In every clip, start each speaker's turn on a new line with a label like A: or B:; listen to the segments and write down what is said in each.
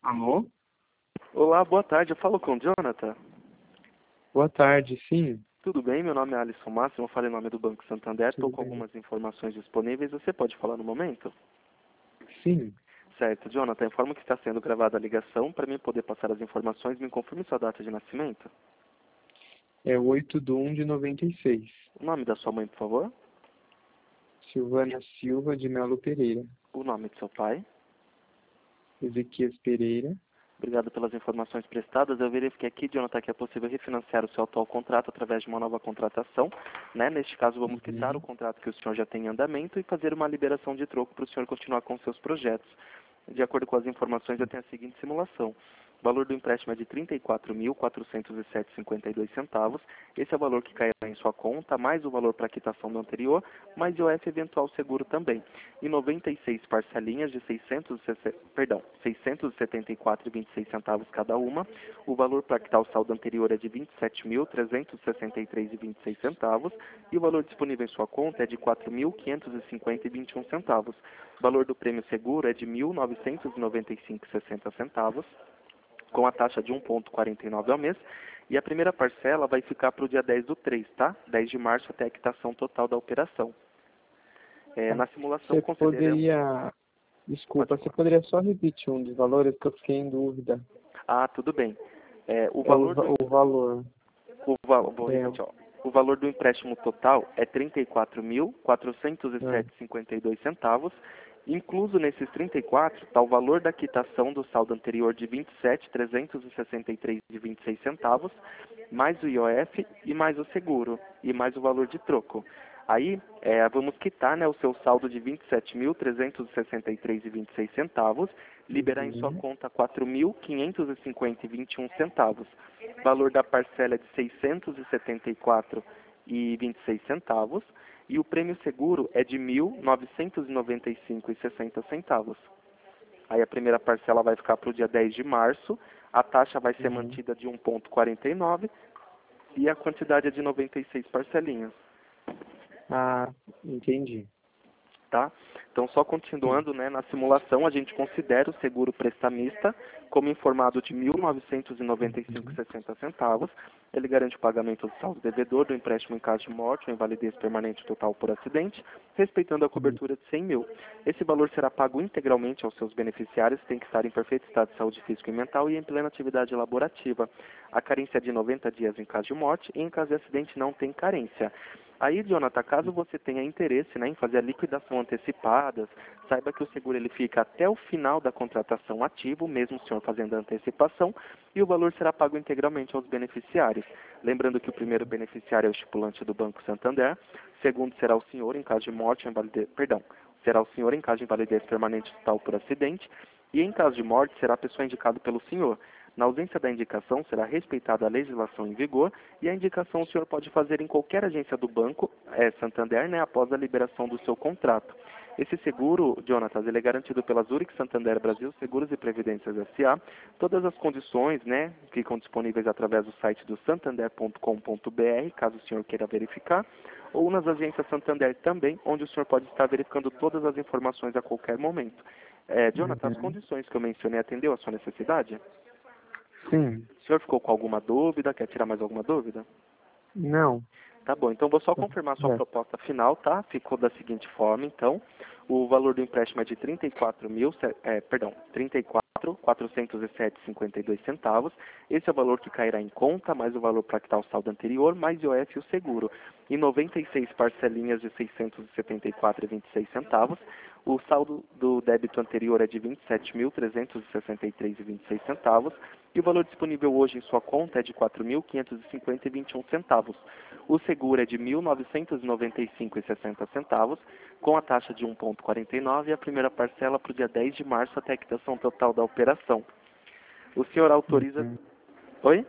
A: Alô?
B: Olá, boa tarde. Eu falo com o Jonathan.
A: Boa tarde, sim.
B: Tudo bem? Meu nome é Alisson Máximo, eu falo em nome do Banco Santander. Estou
A: Tudo
B: com
A: bem.
B: algumas informações disponíveis. Você pode falar no momento?
A: Sim,
B: Certo. Jonathan, informo que está sendo gravada a ligação. Para mim poder passar as informações, me confirme sua data de nascimento.
A: é 8/1/96.
B: O nome da sua mãe, por favor.
A: Silvana Silva de Melo Pereira.
B: O nome de seu pai.
A: Ezequias Pereira.
B: Obrigado pelas informações prestadas. Eu verifiquei aqui, Jonathan, que é possível refinanciar o seu atual contrato através de uma nova contratação. Neste caso, vamos quitar o contrato que o senhor já tem em andamento e fazer uma liberação de troco para o senhor continuar com seus projetos. De acordo com as informações, eu tenho a seguinte simulação. O valor do empréstimo é de R$ 34.407,52. Esse é o valor que cairá em sua conta, mais o valor para a quitação do anterior, mais IOF eventual seguro também. E 96 parcelinhas de R$ 674,26 cada uma. O valor para quitar o saldo anterior é de R$ 27.363,26. E o valor disponível em sua conta é de R$ 4.550,21. O valor do prêmio seguro é de R$ 1.995,60, com a taxa de 1,49 ao mês. E a primeira parcela vai ficar para o dia 10/3, tá? 10 de março até a quitação total da operação. Na simulação,
A: Você
B: consideramos...
A: poderia... Desculpa, você poderia só repetir um dos valores que eu fiquei em dúvida?
B: Ah, tudo bem. O
A: É
B: valor do...
A: o valor.
B: Vou repetir, ó. O valor do empréstimo total é R$
A: Ah,
B: 34.407,52. Incluso nesses 34 está o valor da quitação do saldo anterior de R$ 27.363,26, mais o IOF e mais o seguro, e mais o valor de troco. Aí, vamos quitar, né, o seu saldo de R$ 27.363,26, liberar em sua conta R$ 4.550,21. O valor da parcela é de R$ 674,26 e o prêmio seguro é de R$ 1.995,60. Aí a primeira parcela vai ficar para o dia 10 de março, a taxa vai ser mantida de 1,49 e a quantidade é de 96 parcelinhas.
A: entendi.
B: Tá? Então, só continuando, né, na simulação, a gente considera o seguro prestamista como informado de R$ 1.995,60. Ele garante o pagamento do saldo devedor do empréstimo em caso de morte ou invalidez permanente total por acidente, respeitando a cobertura de 100 mil. Esse valor será pago integralmente aos seus beneficiários, tem que estar em perfeito estado de saúde física e mental e em plena atividade laborativa. A carência é de 90 dias em caso de morte e em caso de acidente não tem carência. Aí, Jonathan, caso você tenha interesse, né, em fazer a liquidação antecipada, saiba que o seguro ele fica até o final da contratação ativo, mesmo o senhor fazendo a antecipação, e o valor será pago integralmente aos beneficiários. Lembrando que o primeiro beneficiário é o estipulante do Banco Santander, o segundo será o senhor em caso de morte ou invalidez, será o senhor em caso de invalidez permanente total por acidente, e em caso de morte será a pessoa indicada pelo senhor. Na ausência da indicação, será respeitada a legislação em vigor e a indicação o senhor pode fazer em qualquer agência do Banco Santander, né, após a liberação do seu contrato. Esse seguro, Jonatas, ele é garantido pela Zurich Santander Brasil Seguros e Previdências S.A. Todas as condições, né, ficam disponíveis através do site do santander.com.br, caso o senhor queira verificar, ou nas agências Santander também, onde o senhor pode estar verificando todas as informações a qualquer momento. Jonatas, as condições que eu mencionei atendeu à sua necessidade?
A: Sim.
B: O senhor ficou com alguma dúvida? Quer tirar mais alguma dúvida?
A: Não.
B: Tá bom, então vou só confirmar a sua proposta final, tá? Ficou da seguinte forma, então. O valor do empréstimo é de R$ 34.407,52. Esse é o valor que cairá em conta, mais o valor para quitar o saldo anterior, mais IOF e o seguro. E 96 parcelinhas de R$ 674,26. O saldo do débito anterior é de R$ 27.363,26. E o valor disponível hoje em sua conta é de R$ 4.550,21. O seguro é de R$ 1.995,60, com a taxa de 1,49 e a primeira parcela para o dia 10 de março até a quitação total da operação. O senhor autoriza... Oi?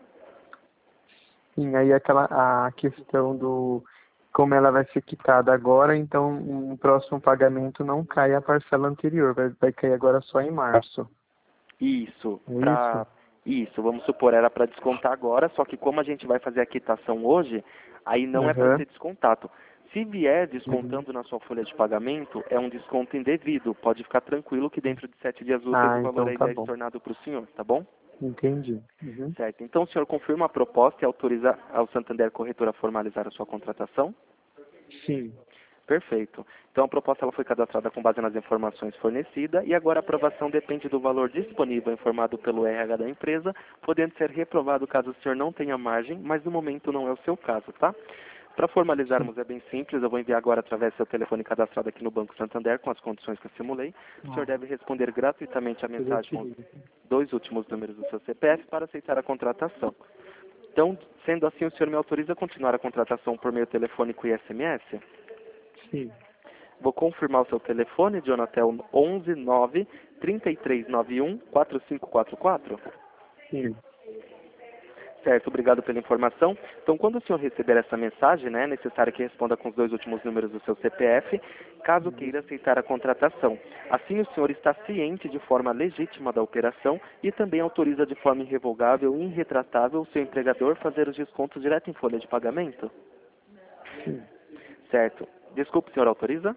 A: Sim, aí a questão do... Como ela vai ser quitada agora, então no próximo pagamento não cai a parcela anterior, vai cair agora só em março.
B: Isso.
A: É
B: Isso, vamos supor, era para descontar agora, só que como a gente vai fazer a quitação hoje, aí não é para ser descontado. Se vier descontando na sua folha de pagamento, é um desconto indevido. Pode ficar tranquilo que dentro de 7 dias úteis o valor
A: então
B: aí
A: tá
B: já é
A: bom.
B: estornado para o senhor, tá bom?
A: Entendi.
B: Certo. Então o senhor confirma a proposta e autoriza ao Santander Corretora a formalizar a sua contratação?
A: Sim.
B: Perfeito. Então a proposta ela foi cadastrada com base nas informações fornecidas e agora a aprovação depende do valor disponível informado pelo RH da empresa, podendo ser reprovado caso o senhor não tenha margem, mas no momento não é o seu caso, tá? Para formalizarmos é bem simples, eu vou enviar agora através do seu telefone cadastrado aqui no Banco Santander com as condições que eu simulei. O senhor deve responder gratuitamente a mensagem com os 2 últimos números do seu CPF para aceitar a contratação. Então, sendo assim, o senhor me autoriza a continuar a contratação por meio telefônico e SMS?
A: Sim.
B: Vou confirmar o seu telefone, Jonathan, 11 9 3391 4544.
A: Sim.
B: Certo, obrigado pela informação. Então, quando o senhor receber essa mensagem, né, é necessário que responda com os 2 últimos números do seu CPF, caso queira aceitar a contratação. Assim, o senhor está ciente de forma legítima da operação e também autoriza de forma irrevogável e irretratável o seu empregador fazer os descontos direto em folha de pagamento?
A: Sim.
B: Certo. Desculpe, o senhor autoriza?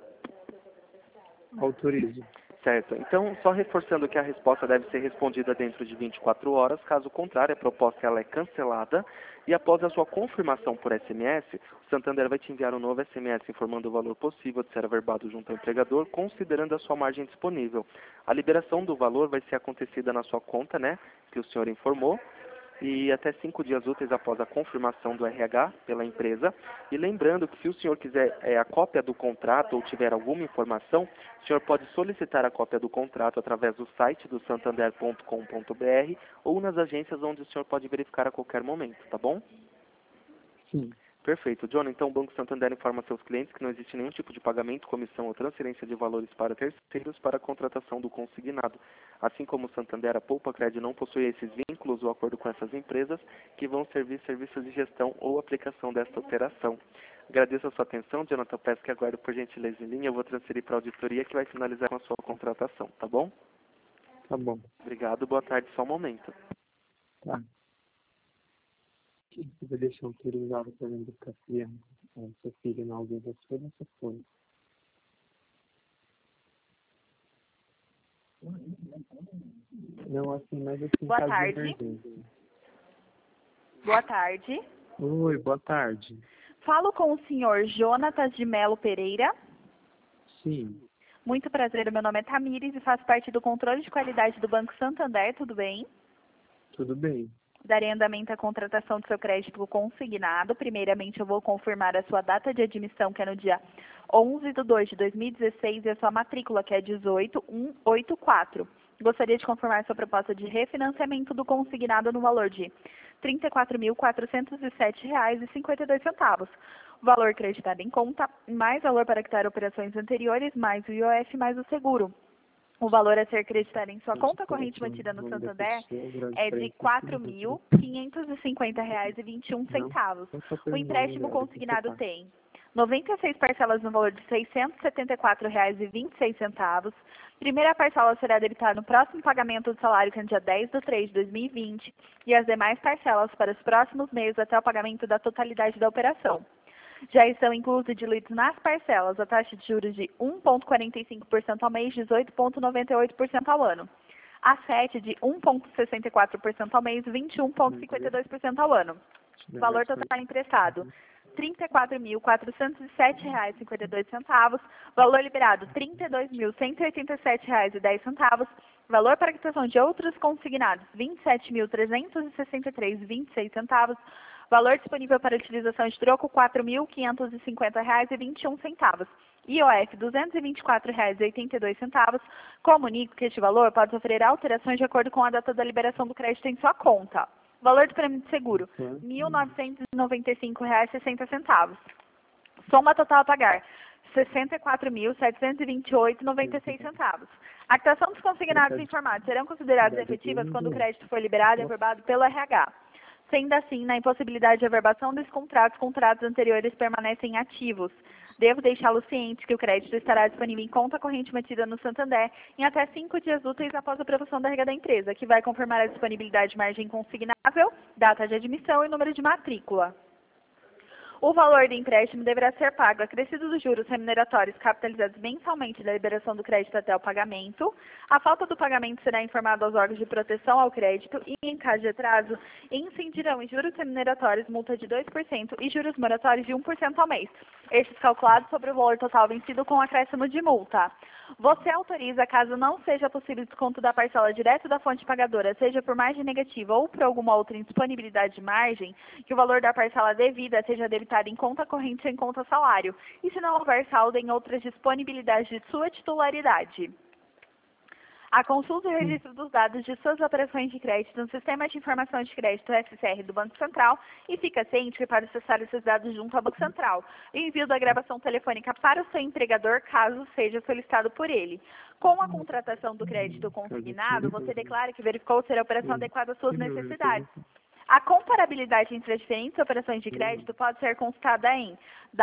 A: Autorizo.
B: Certo. Então, só reforçando que a resposta deve ser respondida dentro de 24 horas, caso contrário, a proposta ela é cancelada e após a sua confirmação por SMS, o Santander vai te enviar um novo SMS informando o valor possível de ser averbado junto ao empregador, considerando a sua margem disponível. A liberação do valor vai ser acontecida na sua conta, né, que o senhor informou, e até 5 dias úteis após a confirmação do RH pela empresa. E lembrando que se o senhor quiser a cópia do contrato ou tiver alguma informação, o senhor pode solicitar a cópia do contrato através do site do santander.com.br ou nas agências onde o senhor pode verificar a qualquer momento, tá bom?
A: Sim.
B: Perfeito. John, então o Banco Santander informa seus clientes que não existe nenhum tipo de pagamento, comissão ou transferência de valores para terceiros para a contratação do consignado. Assim como o Santander, a Poupa Cred não possui esses vínculos ou acordo com essas empresas que vão servir serviços de gestão ou aplicação desta operação. Agradeço a sua atenção, Jonathan. Peço que aguarde por gentileza em linha. Eu vou transferir para a auditoria que vai finalizar com a sua contratação, tá bom?
A: Tá bom.
B: Obrigado. Boa tarde. Só um momento.
A: Tá. Você vai deixar autorizado para vender para criança, seu filho na alguém da sua nessa folha. Não, assim, mas assim,
C: Boa
A: caso de
C: tarde.
A: emergência.
C: Boa tarde.
A: Oi, boa tarde.
C: Falo com o senhor Jonatas de Melo Pereira.
A: Sim,
C: Muito prazer, meu nome é Tamires e faço parte do controle de qualidade do Banco Santander, tudo bem?
A: tudo bem.
C: Darei andamento à contratação do seu crédito consignado. Primeiramente, eu vou confirmar a sua data de admissão, que é no dia 11/2/2016, e a sua matrícula, que é 18184. Gostaria de confirmar sua proposta de refinanciamento do consignado no valor de R$ 34.407,52. O valor creditado em conta, mais valor para quitar operações anteriores, mais o IOF, mais o seguro. O valor a ser creditado em sua conta corrente mantida no Santander é de R$ 4.550,21. O empréstimo consignado tem 96 parcelas no valor de R$ 674,26. Primeira parcela será debitada no próximo pagamento do salário, que é no dia 10/3/2020, e as demais parcelas para os próximos meses até o pagamento da totalidade da operação. Já estão inclusos diluídos nas parcelas a taxa de juros de 1,45% ao mês, 18,98% ao ano. A 7 de 1,64% ao mês, 21,52% ao ano. Valor total emprestado, R$ 34.407,52. Valor liberado, R$ 32.187,10. Valor para quitação de outros consignados, R$ 27.363,26. Valor disponível para utilização de troco, R$ 4.550,21. IOF, R$ 224,82. Comunico que este valor pode sofrer alterações de acordo com a data da liberação do crédito em sua conta. Valor do prêmio de seguro, R$ 1.995,60. Soma total a pagar, R$ 64.728,96. A quitação dos consignados informados serão consideradas efetivas quando o crédito for liberado e averbado pelo RH. Sendo assim, na impossibilidade de averbação dos contratos, contratos anteriores permanecem ativos. Devo deixá-lo ciente que o crédito estará disponível em conta corrente mantida no Santander em até 5 dias úteis após a aprovação da regra da empresa, que vai confirmar a disponibilidade de margem consignável, data de admissão e número de matrícula. O valor do empréstimo deverá ser pago acrescido dos juros remuneratórios capitalizados mensalmente da liberação do crédito até o pagamento. A falta do pagamento será informada aos órgãos de proteção ao crédito e, em caso de atraso, incidirão em juros remuneratórios multa de 2% e juros moratórios de 1% ao mês. Estes calculados sobre o valor total vencido com acréscimo de multa. Você autoriza, caso não seja possível desconto da parcela direto da fonte pagadora, seja por margem negativa ou por alguma outra indisponibilidade de margem, que o valor da parcela devida seja debitado em conta corrente ou em conta salário, e se não houver saldo em outras disponibilidades de sua titularidade. A consulta e o registro dos dados de suas operações de crédito no Sistema de Informação de Crédito SCR do Banco Central e fica ciente que para acessar esses dados junto ao Banco Central, o envio da gravação telefônica para o seu empregador, caso seja solicitado por ele. Com a contratação do crédito consignado, você declara que verificou ser a operação adequada às suas necessidades. A comparabilidade entre as diferentes operações de crédito pode ser consultada em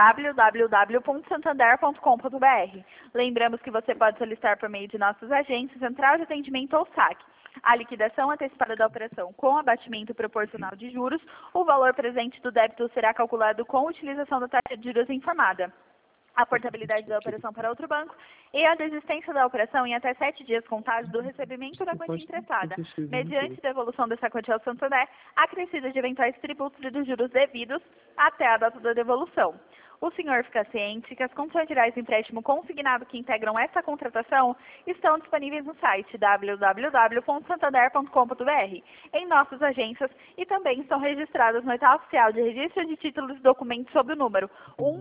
C: www.santander.com.br. Lembramos que você pode solicitar por meio de nossos agentes, Central de Atendimento ou SAC, a liquidação antecipada da operação com abatimento proporcional de juros. O valor presente do débito será calculado com utilização da taxa de juros informada, a portabilidade da operação para outro banco e a desistência da operação em até 7 dias contados do recebimento da quantia emprestada, mediante devolução dessa quantia ao Santander, acrescida de eventuais tributos e dos juros devidos até a data da devolução. O senhor fica ciente que as condições gerais do empréstimo consignado que integram essa contratação estão disponíveis no site www.santander.com.br, em nossas agências, e também estão registradas no edital oficial de registro de títulos e documentos sob o número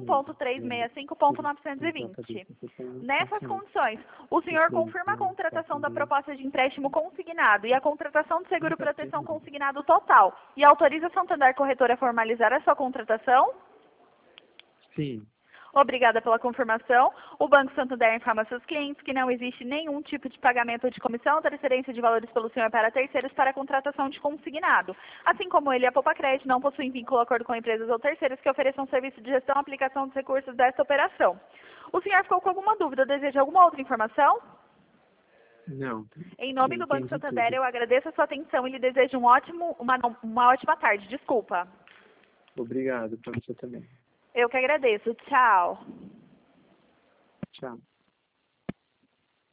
C: 1.365.920. Nessas condições, o senhor confirma a contratação da proposta de empréstimo consignado e a contratação do seguro proteção consignado total e autoriza a Santander Corretora a formalizar a sua contratação?
A: Sim.
C: Obrigada pela confirmação. O Banco Santander informa seus clientes que não existe nenhum tipo de pagamento de comissão ou transferência de valores pelo senhor para terceiros para a contratação de consignado. Assim como ele e a Poupa Crédito não possuem vínculo ou acordo com empresas ou terceiros que ofereçam serviço de gestão e aplicação dos recursos desta operação. O senhor ficou com alguma dúvida? Deseja alguma outra informação?
A: Não.
C: Em nome do Banco Santander, eu agradeço a sua atenção e lhe desejo uma ótima tarde. Desculpa.
A: Obrigado, para você também.
C: Eu que agradeço. Tchau.
A: Tchau.